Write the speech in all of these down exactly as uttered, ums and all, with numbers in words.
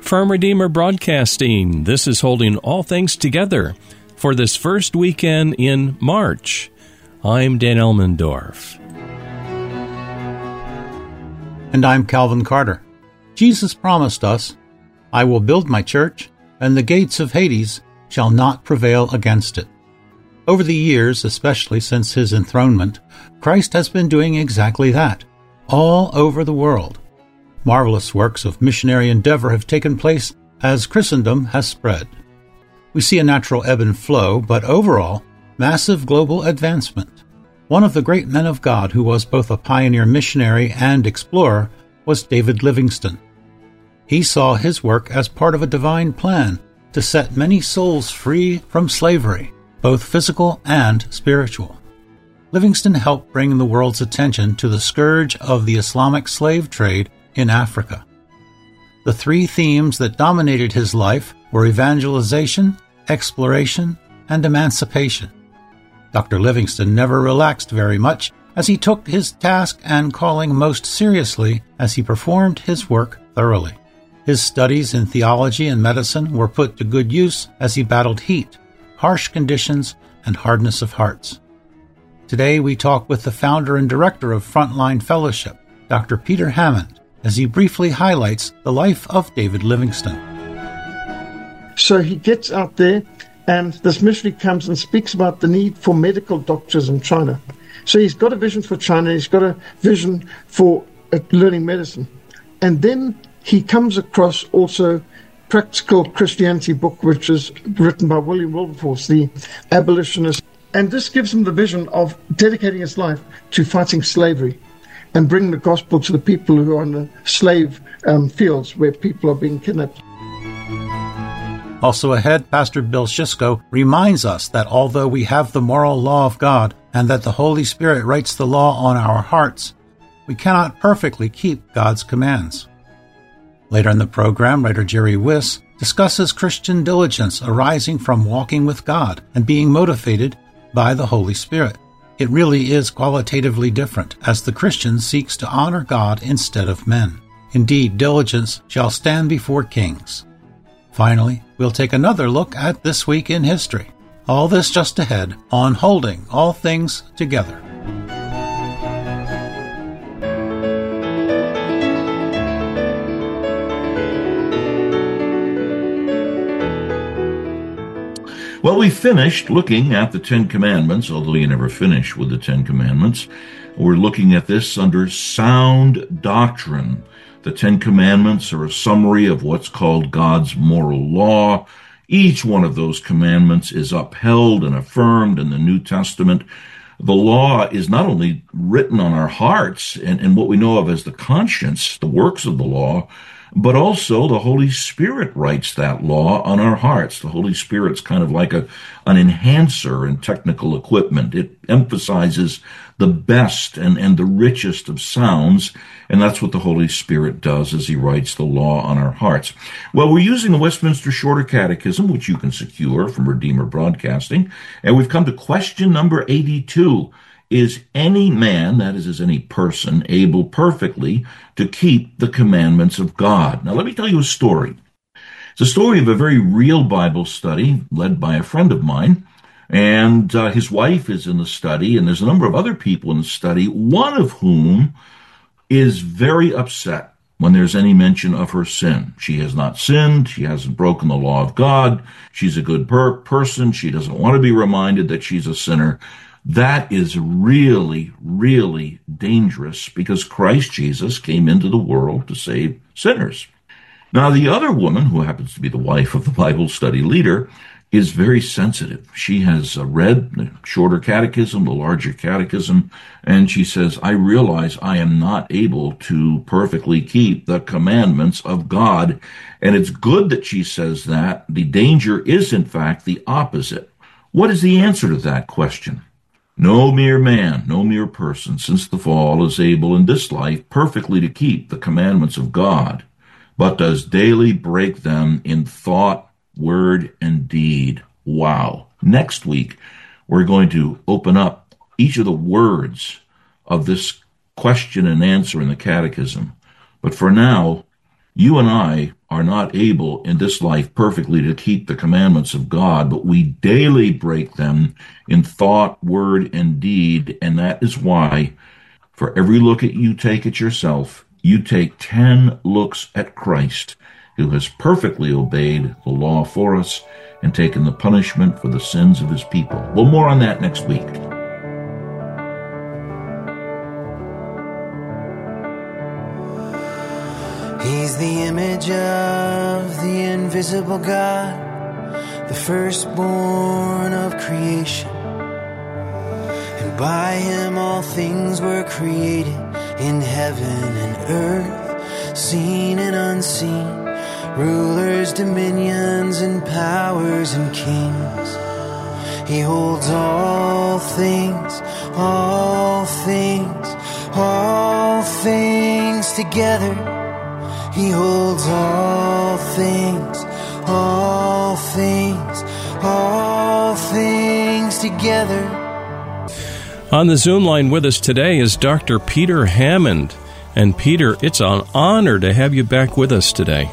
from Redeemer Broadcasting. This is holding all things together for this first weekend in March. I'm Dan Elmendorf. And I'm Calvin Carter. Jesus promised us, "I will build my church, and the gates of Hades shall not prevail against it." Over the years, especially since his enthronement, Christ has been doing exactly that, all over the world. Marvelous works of missionary endeavor have taken place as Christendom has spread. We see a natural ebb and flow, but overall, massive global advancement. One of the great men of God who was both a pioneer missionary and explorer was David Livingstone. He saw his work as part of a divine plan to set many souls free from slavery, both physical and spiritual. Livingstone helped bring the world's attention to the scourge of the Islamic slave trade in Africa. The three themes that dominated his life were evangelization, exploration, and emancipation. Doctor Livingstone never relaxed very much as he took his task and calling most seriously as he performed his work thoroughly. His studies in theology and medicine were put to good use as he battled heat, harsh conditions, and hardness of hearts. Today we talk with the founder and director of Frontline Fellowship, Doctor Peter Hammond, as he briefly highlights the life of David Livingstone. So he gets out there, and this missionary comes and speaks about the need for medical doctors in China. So he's got a vision for China, he's got a vision for uh, learning medicine. And then he comes across also Practical Christianity book, which is written by William Wilberforce, the abolitionist. And this gives him the vision of dedicating his life to fighting slavery and bring the gospel to the people who are in the slave um, fields where people are being kidnapped. Also ahead, Pastor Bill Schisko reminds us that although we have the moral law of God and that the Holy Spirit writes the law on our hearts, we cannot perfectly keep God's commands. Later in the program, writer Jerry Wiss discusses Christian diligence arising from walking with God and being motivated by the Holy Spirit. It really is qualitatively different as the Christian seeks to honor God instead of men. Indeed, diligence shall stand before kings. Finally, we'll take another look at This Week in History. All this just ahead on Holding All Things Together. Well, we finished looking at the Ten Commandments, although you never finish with the Ten Commandments. We're looking at this under sound doctrine. The Ten Commandments are a summary of what's called God's moral law. Each one of those commandments is upheld and affirmed in the New Testament. The law is not only written on our hearts and, and what we know of as the conscience, the works of the law, but also the Holy Spirit writes that law on our hearts. The Holy Spirit's kind of like a, an enhancer in technical equipment. It emphasizes the best and, and the richest of sounds, and that's what the Holy Spirit does as he writes the law on our hearts. Well, we're using the Westminster Shorter Catechism, which you can secure from Redeemer Broadcasting, and we've come to question number eighty-two. Is any man, that is, is any person, able perfectly to keep the commandments of God? Now, let me tell you a story. It's a story of a very real Bible study led by a friend of mine, and uh, his wife is in the study, and there's a number of other people in the study, one of whom is very upset when there's any mention of her sin. She has not sinned. She hasn't broken the law of God. She's a good per- person. She doesn't want to be reminded that she's a sinner. That is really, really dangerous because Christ Jesus came into the world to save sinners. Now, the other woman, who happens to be the wife of the Bible study leader, is very sensitive. She has uh, read the Shorter Catechism, the Larger Catechism, and she says, I realize I am not able to perfectly keep the commandments of God. And it's good that she says that. The danger is, in fact, the opposite. What is the answer to that question? No mere man, no mere person, since the fall, is able in this life perfectly to keep the commandments of God, but does daily break them in thought, word, and deed. Wow. Next week, we're going to open up each of the words of this question and answer in the Catechism. But for now, You and I are not able in this life perfectly to keep the commandments of God, but we daily break them in thought, word, and deed. And that is why for every look at you take at yourself, you take ten looks at Christ, who has perfectly obeyed the law for us and taken the punishment for the sins of his people. Well, more on that next week. He's the image of the invisible God, the firstborn of creation. And by him all things were created, in heaven and earth, seen and unseen, rulers, dominions, and powers and kings. He holds all things, all things, all things together. He holds all things, all things, all things together. On the Zoom line with us today is Doctor Peter Hammond. And Peter, it's an honor to have you back with us today.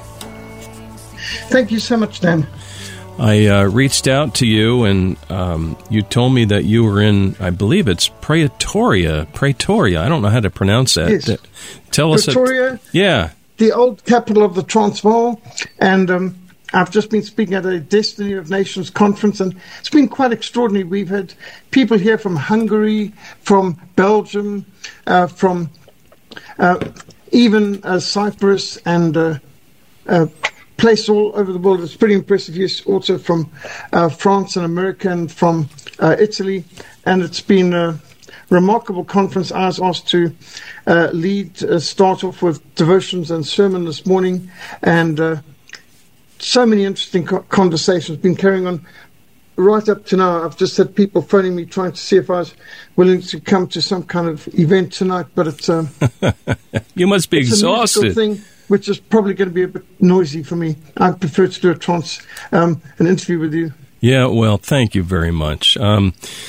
Thank you so much, Dan. I uh, reached out to you, and um, you told me that you were in, I believe it's Pretoria. Pretoria. I don't know how to pronounce that. Yes. Tell us. Pretoria. A, yeah. The old capital of the Transvaal, and um, I've just been speaking at a Destiny of Nations conference, and it's been quite extraordinary. We've had people here from Hungary, from Belgium, uh, from uh, even uh, Cyprus, and uh, uh, places all over the world. It's pretty impressive. Yes, also from uh, France and America, and from uh, Italy, and it's been a remarkable conference. I was asked to uh, lead, uh, start off with devotions and sermon this morning, and uh, so many interesting co- conversations been carrying on right up to now. I've just had people phoning me trying to see if I was willing to come to some kind of event tonight, but it's um, you must be it's exhausted. A thing, which is probably going to be a bit noisy for me. I prefer to do a trans, um, an interview with you. Yeah, well, thank you very much. Um,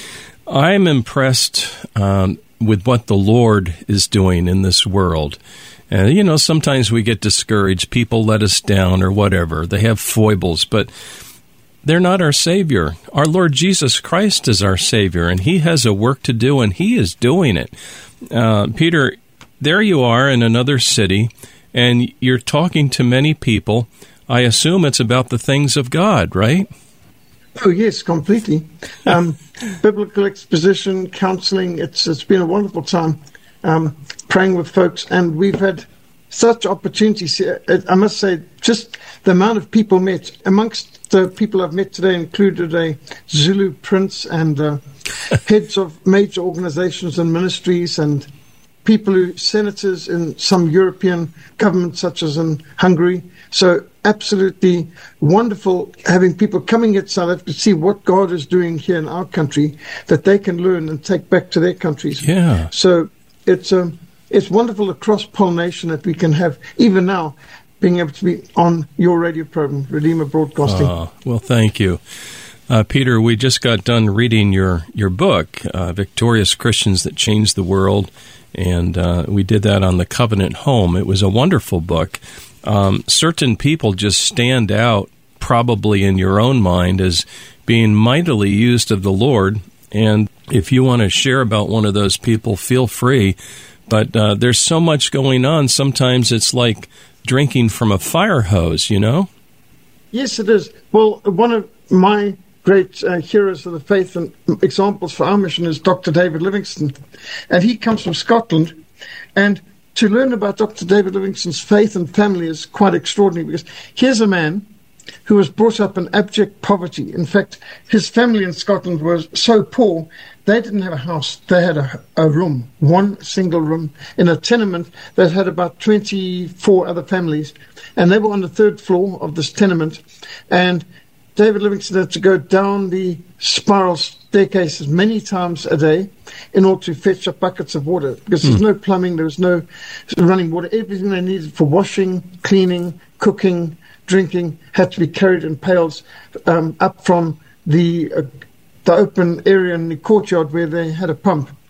I'm impressed um, with what the Lord is doing in this world. And, you know, sometimes we get discouraged. People let us down or whatever. They have foibles, but they're not our Savior. Our Lord Jesus Christ is our Savior, and He has a work to do, and He is doing it. Uh, Peter, there you are in another city, and you're talking to many people. I assume it's about the things of God, right? Oh, yes, completely. Um, biblical exposition, counseling, it's it's been a wonderful time um, praying with folks, and we've had such opportunities here. I must say, just the amount of people met. Amongst the people I've met today included a Zulu prince and uh, heads of major organizations and ministries, and people who, senators in some European governments, such as in Hungary. So absolutely wonderful having people coming at South Africa to see what God is doing here in our country that they can learn and take back to their countries. Yeah. So it's um, it's wonderful, the cross-pollination that we can have, even now, being able to be on your radio program, Redeemer Broadcasting. Oh, well, thank you. Uh, Peter, we just got done reading your, your book, uh, Victorious Christians That Changed the World, and uh, we did that on the Covenant Home. It was a wonderful book. Um, certain people just stand out, probably in your own mind, as being mightily used of the Lord. And if you want to share about one of those people, feel free. But uh, there's so much going on. Sometimes it's like drinking from a fire hose, you know? Yes, it is. Well, one of my great uh, heroes of the faith and examples for our mission is Doctor David Livingstone. And he comes from Scotland. And to learn about Doctor David Livingstone's faith and family is quite extraordinary, because here's a man who was brought up in abject poverty. In fact, his family in Scotland was so poor, they didn't have a house. They had a, a room, one single room, in a tenement that had about twenty-four other families. And they were on the third floor of this tenement. And David Livingstone had to go down the spiral staircases many times a day in order to fetch up buckets of water, because mm. there's no plumbing, there was no running water. Everything they needed for washing, cleaning, cooking, drinking had to be carried in pails um, up from the uh, the open area in the courtyard where they had a pump.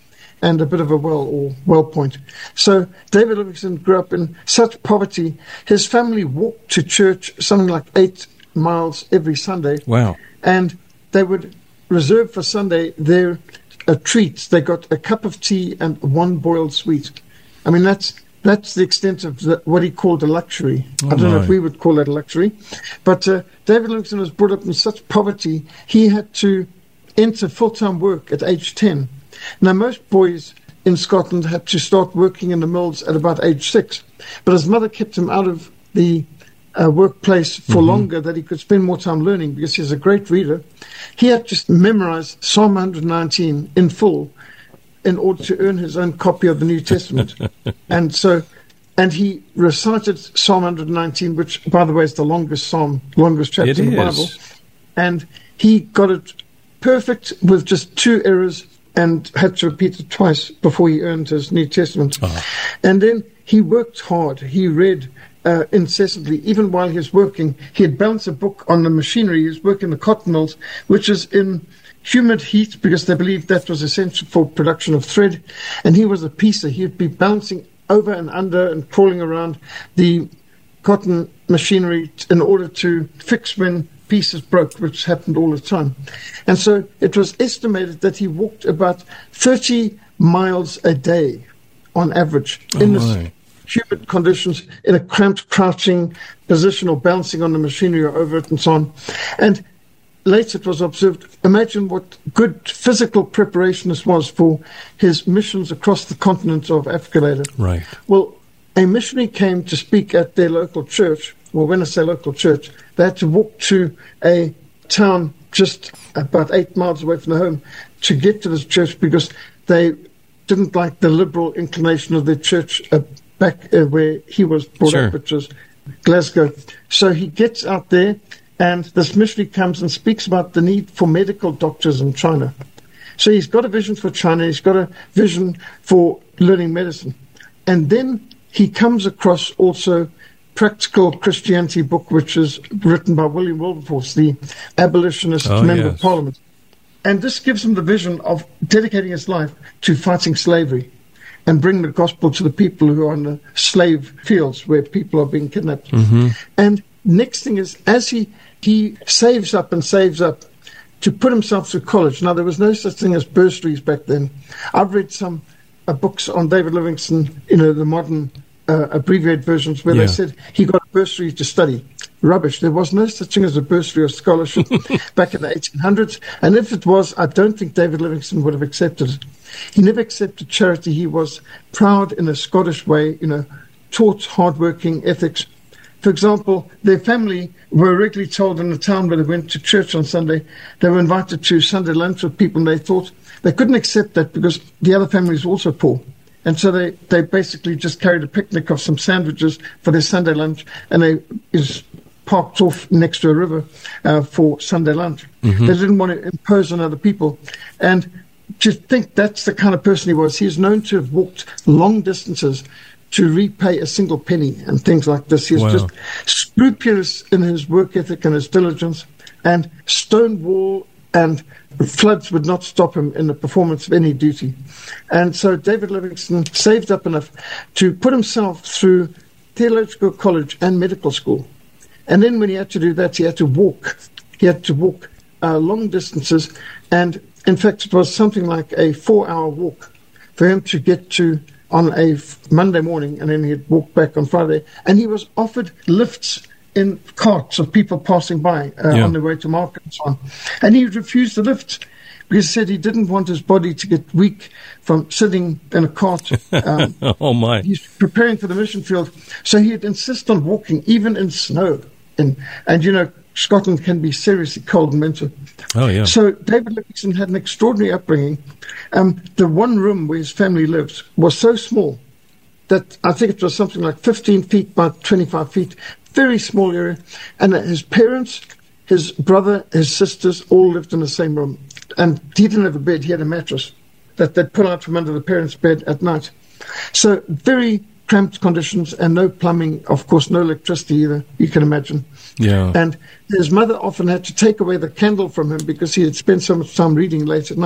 and a bit of a well or well point. So David Livingstone grew up in such poverty. His family walked to church something like eight miles every Sunday. Wow. And they would reserve for Sunday their uh, treats. They got a cup of tea and one boiled sweet. I mean, that's that's the extent of the, what he called a luxury. Oh I don't my. know if we would call that a luxury. But uh, David Livingstone was brought up in such poverty, he had to enter full-time work at age ten. Now, most boys in Scotland had to start working in the mills at about age six. But his mother kept him out of the uh, workplace for Mm-hmm. longer, that he could spend more time learning, because he's a great reader. He had to memorize Psalm one nineteen in full in order to earn his own copy of the New Testament. and so, and he recited Psalm one nineteen, which, by the way, is the longest psalm, longest chapter It in the is. Bible. And he got it perfect with just two errors and had to repeat it twice before he earned his New Testament. Oh. And then he worked hard. He read uh, incessantly. Even while he was working, he had balanced a book on the machinery. He was working the cotton mills, which is in humid heat, because they believed that was essential for production of thread. And he was a piecer. He'd be bouncing over and under and crawling around the cotton machinery in order to fix when pieces broke, which happened all the time. And so it was estimated that he walked about thirty miles a day on average Oh in this my. humid conditions, in a cramped, crouching position, or bouncing on the machinery or over it and so on. And later it was observed, imagine what good physical preparation this was for his missions across the continent of Africa later. Right. Well, a missionary came to speak at their local church. Well, when I say local church, they had to walk to a town just about eight miles away from the home to get to this church, because they didn't like the liberal inclination of their church uh, back uh, where he was brought Sure. up, which was Glasgow. So he gets out there, and this missionary comes and speaks about the need for medical doctors in China. So he's got a vision for China. He's got a vision for learning medicine. And then he comes across also Practical Christianity book, which is written by William Wilberforce, the abolitionist Oh, member yes. of Parliament. And this gives him the vision of dedicating his life to fighting slavery and bring the gospel to the people who are in the slave fields where people are being kidnapped. Mm-hmm. And next thing is, as he, he saves up and saves up to put himself through college. Now, there was no such thing as bursaries back then. I've read some uh, books on David Livingstone, you know, the modern uh, abbreviated versions, where Yeah. they said he got a bursary to study. Rubbish. There was no such thing as a bursary or scholarship back in the eighteen hundreds. And if it was, I don't think David Livingstone would have accepted it. He never accepted charity. He was proud in a Scottish way, you know, taught hardworking ethics. For example, their family were regularly told in the town where they went to church on Sunday, they were invited to Sunday lunch with people, and they thought they couldn't accept that because the other families were also poor. And so they, they basically just carried a picnic of some sandwiches for their Sunday lunch, and they is parked off next to a river uh, for Sunday lunch. Mm-hmm. They didn't want to impose on other people. And to think that's the kind of person he was. He is known to have walked long distances to repay a single penny and things like this. He was Wow. just scrupulous in his work ethic and his diligence, and Stonewall and floods would not stop him in the performance of any duty. And so David Livingstone saved up enough to put himself through theological college and medical school. And then when he had to do that, he had to walk. He had to walk uh, long distances. And in fact, it was something like a four-hour walk for him to get to on a f- Monday morning, and then he'd walk back on Friday. And he was offered lifts in carts of people passing by uh, Yeah. on their way to market and so on. And he refused the lift because he said he didn't want his body to get weak from sitting in a cart. Um, Oh, my. he's preparing for the mission field. So he'd insist on walking, even in snow. And, and you know, Scotland can be seriously cold in winter. Oh, yeah. So David Livingstone had an extraordinary upbringing. Um, the one room where his family lived was so small that I think it was something like fifteen feet by twenty-five feet, very small area. And his parents, his brother, his sisters all lived in the same room. And he didn't have a bed, he had a mattress that they'd pull out from under the parents' bed at night. So very cramped conditions, and no plumbing, of course, no electricity either, you can imagine. Yeah. And his mother often had to take away the candle from him because he had spent so much time reading late at night.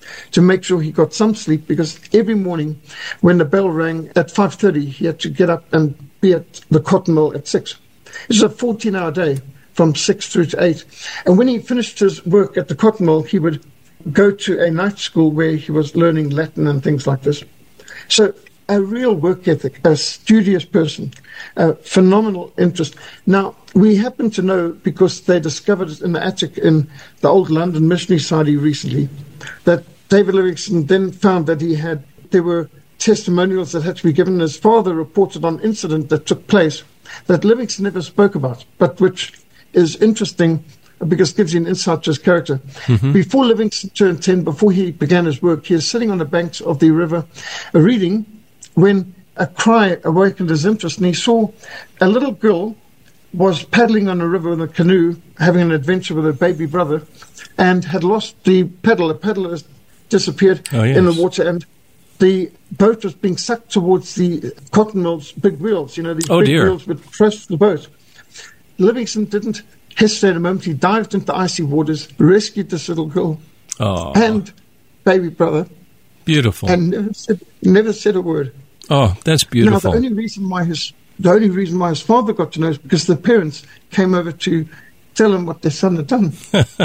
to make sure he got some sleep, because every morning when the bell rang at five thirty, he had to get up and be at the cotton mill at six. It was a fourteen-hour day from six through to eight. And when he finished his work at the cotton mill, he would go to a night school where he was learning Latin and things like this. So a real work ethic, a studious person, a phenomenal interest. Now, we happen to know, because they discovered it in the attic in the old London Missionary Society recently, that David Livingstone then found that he had, there were testimonials that had to be given. His father reported on incident that took place that Livingstone never spoke about, but which is interesting because it gives you an insight to his character. Mm-hmm. Before Livingstone turned ten, before he began his work, he was sitting on the banks of the river uh, reading, when a cry awakened his interest, and he saw a little girl was paddling on a river in a canoe, having an adventure with her baby brother, and had lost the paddle. The paddle has disappeared oh, yes. in the water, and the boat was being sucked towards the cotton mill's big wheels. You know, these oh, big dear. wheels would crush the boat. Livingstone didn't hesitate a moment. He dived into the icy waters, rescued this little girl oh. and baby brother. Beautiful. And never said, never said a word. Oh, that's beautiful. Now, the only reason why his the only reason why his father got to know is because the parents came over to tell him what their son had done.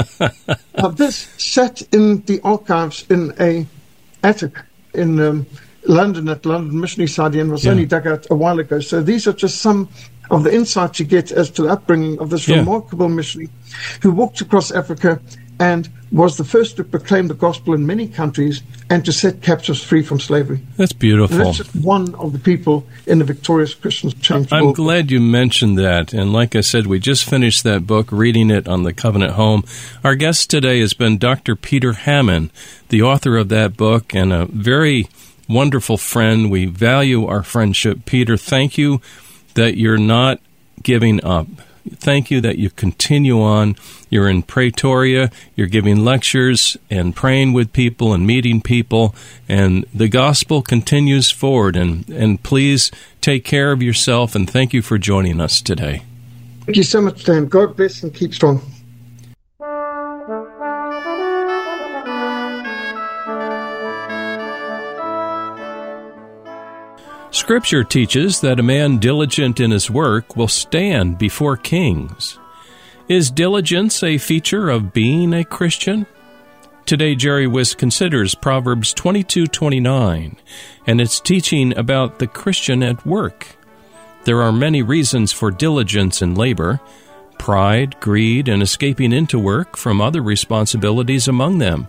Now, this sat in the archives in a attic in um, London at London Missionary Society, and was yeah. only dug out a while ago. So these are just some of the insights you get as to the upbringing of this yeah. remarkable missionary who walked across Africa and was the first to proclaim the gospel in many countries and to set captives free from slavery. That's beautiful. And that's just one of the people in the victorious Christian change. I'm world. glad you mentioned that. And like I said, we just finished that book, reading it on the Covenant Home. Our guest today has been Doctor Peter Hammond, the author of that book, and a very wonderful friend. We value our friendship. Peter, thank you that you're not giving up. Thank you that you continue on. You're in Pretoria, you're giving lectures and praying with people and meeting people, and the gospel continues forward. And, and please take care of yourself, and thank you for joining us today. Thank you so much, Dan. God bless and keep strong. Scripture teaches that a man diligent in his work will stand before kings. Is diligence a feature of being a Christian? Today, Jerry Wiss considers Proverbs twenty-two twenty-nine and its teaching about the Christian at work. There are many reasons for diligence in labor: pride, greed, and escaping into work from other responsibilities among them.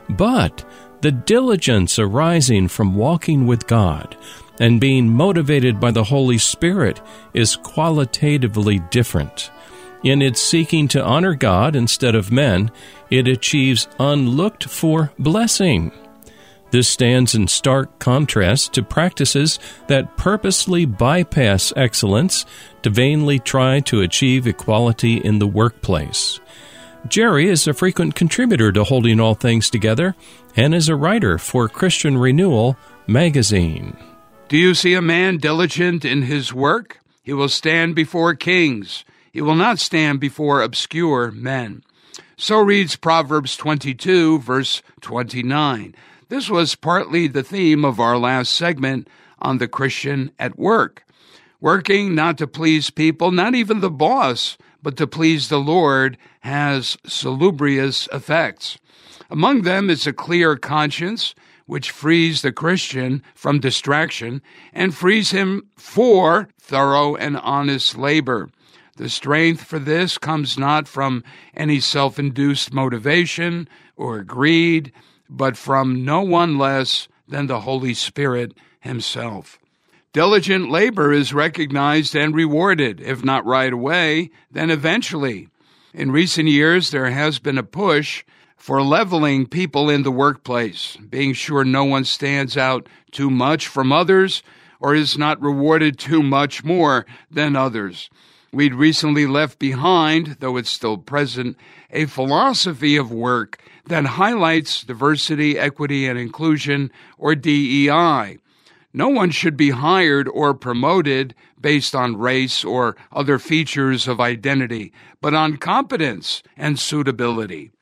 But the diligence arising from walking with God and being motivated by the Holy Spirit is qualitatively different. In its seeking to honor God instead of men, it achieves unlooked-for blessing. This stands in stark contrast to practices that purposely bypass excellence to vainly try to achieve equality in the workplace. Jerry is a frequent contributor to Holding All Things Together and is a writer for Christian Renewal magazine. Do you see a man diligent in his work? He will stand before kings. He will not stand before obscure men. So reads Proverbs twenty-two, verse twenty-nine. This was partly the theme of our last segment on the Christian at work. Working not to please people, not even the boss, but to please the Lord, has salubrious effects. Among them is a clear conscience, which frees the Christian from distraction and frees him for thorough and honest labor. The strength for this comes not from any self-induced motivation or greed, but from no one less than the Holy Spirit himself. Diligent labor is recognized and rewarded, if not right away, then eventually. In recent years, there has been a push for leveling people in the workplace, being sure no one stands out too much from others or is not rewarded too much more than others. We'd recently left behind, though it's still present, a philosophy of work that highlights diversity, equity, and inclusion, or D E I. No one should be hired or promoted based on race or other features of identity, but on competence and suitability.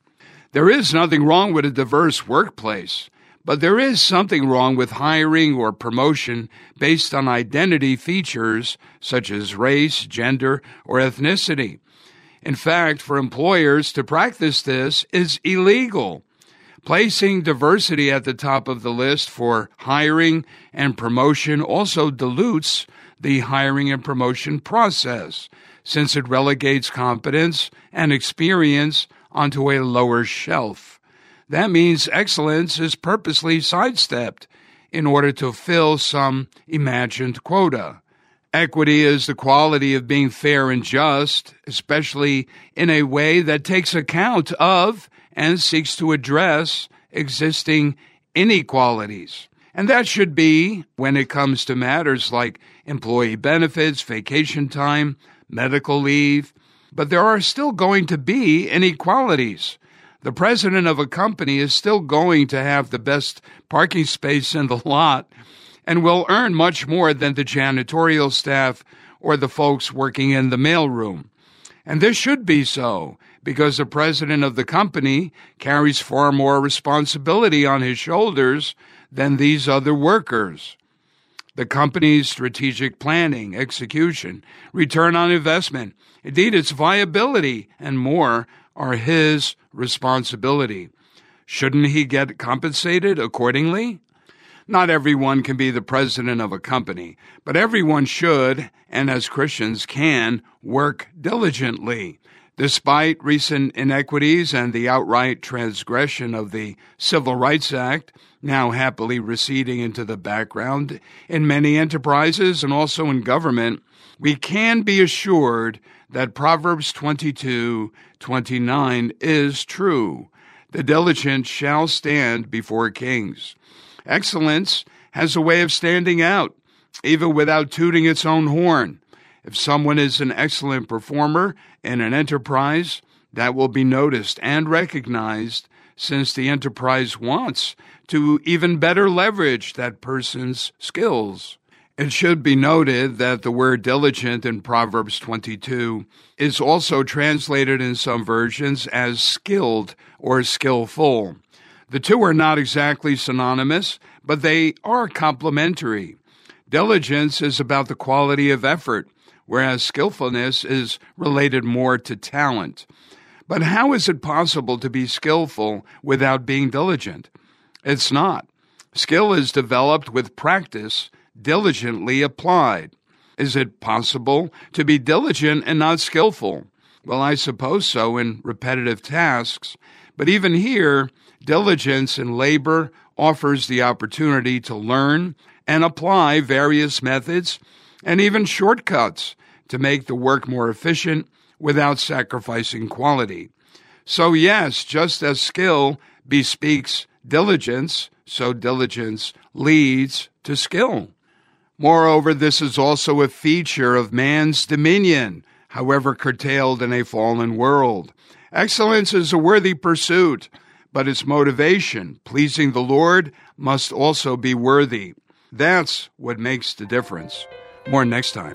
There is nothing wrong with a diverse workplace, but there is something wrong with hiring or promotion based on identity features such as race, gender, or ethnicity. In fact, for employers to practice this is illegal. Placing diversity at the top of the list for hiring and promotion also dilutes the hiring and promotion process, since it relegates competence and experience onto a lower shelf. That means excellence is purposely sidestepped in order to fill some imagined quota. Equity is the quality of being fair and just, especially in a way that takes account of and seeks to address existing inequalities. And that should be when it comes to matters like employee benefits, vacation time, medical leave. But there are still going to be inequalities. The president of a company is still going to have the best parking space in the lot and will earn much more than the janitorial staff or the folks working in the mailroom. And this should be so, because the president of the company carries far more responsibility on his shoulders than these other workers. The company's strategic planning, execution, return on investment, indeed its viability, and more are his responsibility. Shouldn't he get compensated accordingly? Not everyone can be the president of a company, but everyone should, and as Christians can, work diligently. Despite recent inequities and the outright transgression of the Civil Rights Act, now happily receding into the background in many enterprises and also in government, we can be assured that Proverbs twenty-two twenty-nine is true. The diligent shall stand before kings. Excellence has a way of standing out, even without tooting its own horn. If someone is an excellent performer in an enterprise, that will be noticed and recognized, since the enterprise wants to even better leverage that person's skills. It should be noted that the word diligent in Proverbs twenty-two is also translated in some versions as skilled or skillful. The two are not exactly synonymous, but they are complementary. Diligence is about the quality of effort, whereas skillfulness is related more to talent. But how is it possible to be skillful without being diligent? It's not. Skill is developed with practice, diligently applied. Is it possible to be diligent and not skillful? Well, I suppose so in repetitive tasks. But even here, diligence in labor offers the opportunity to learn and apply various methods and even shortcuts to make the work more efficient without sacrificing quality. So yes, just as skill bespeaks diligence, so diligence leads to skill. Moreover, this is also a feature of man's dominion, however curtailed in a fallen world. Excellence is a worthy pursuit, but its motivation, pleasing the Lord, must also be worthy. That's what makes the difference. More next time.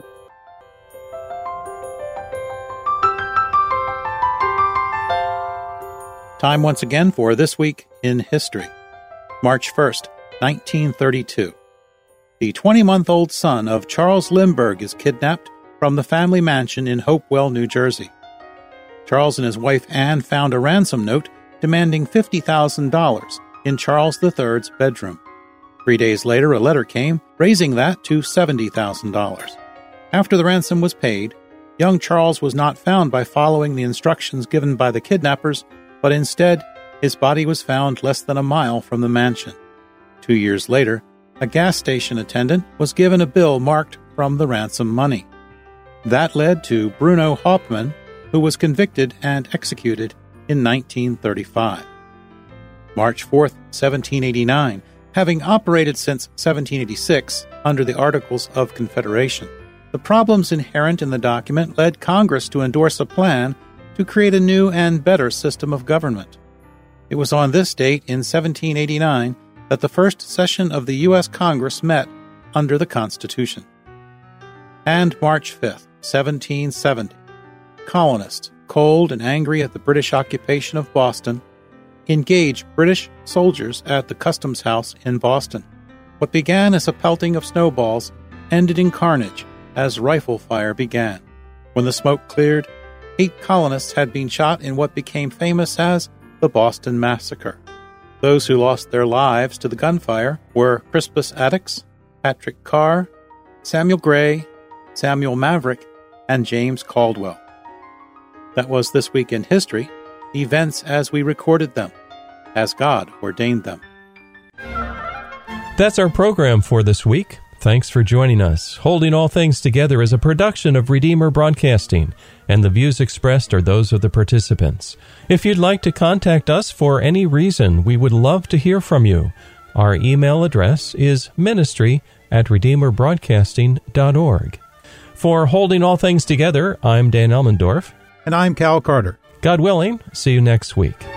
Time once again for This Week in History. March first, nineteen thirty-two. The twenty-month-old son of Charles Lindbergh is kidnapped from the family mansion in Hopewell, New Jersey. Charles and his wife Anne found a ransom note demanding fifty thousand dollars in Charles the Third's bedroom. Three days later, a letter came raising that to seventy thousand dollars. After the ransom was paid, young Charles was not found by following the instructions given by the kidnappers, but instead, his body was found less than a mile from the mansion. Two years later, a gas station attendant was given a bill marked from the ransom money. That led to Bruno Hauptmann, who was convicted and executed in nineteen thirty-five. March fourth, seventeen eighty-nine, having operated since seventeen eighty-six under the Articles of Confederation, the problems inherent in the document led Congress to endorse a plan to create a new and better system of government. It was on this date in seventeen eighty-nine that the first session of the U S Congress met under the Constitution. And March fifth, seventeen seventy, colonists, cold and angry at the British occupation of Boston, engaged British soldiers at the Customs House in Boston. What began as a pelting of snowballs ended in carnage as rifle fire began. When the smoke cleared, eight colonists had been shot in what became famous as the Boston Massacre. Those who lost their lives to the gunfire were Crispus Attucks, Patrick Carr, Samuel Gray, Samuel Maverick, and James Caldwell. That was This Week in History, events as we recorded them, as God ordained them. That's our program for this week. Thanks for joining us. Holding All Things Together is a production of Redeemer Broadcasting, and the views expressed are those of the participants. If you'd like to contact us for any reason, we would love to hear from you. Our email address is ministry at redeemer broadcasting dot org. For Holding All Things Together, I'm Dan Elmendorf. And I'm Cal Carter. God willing, see you next week.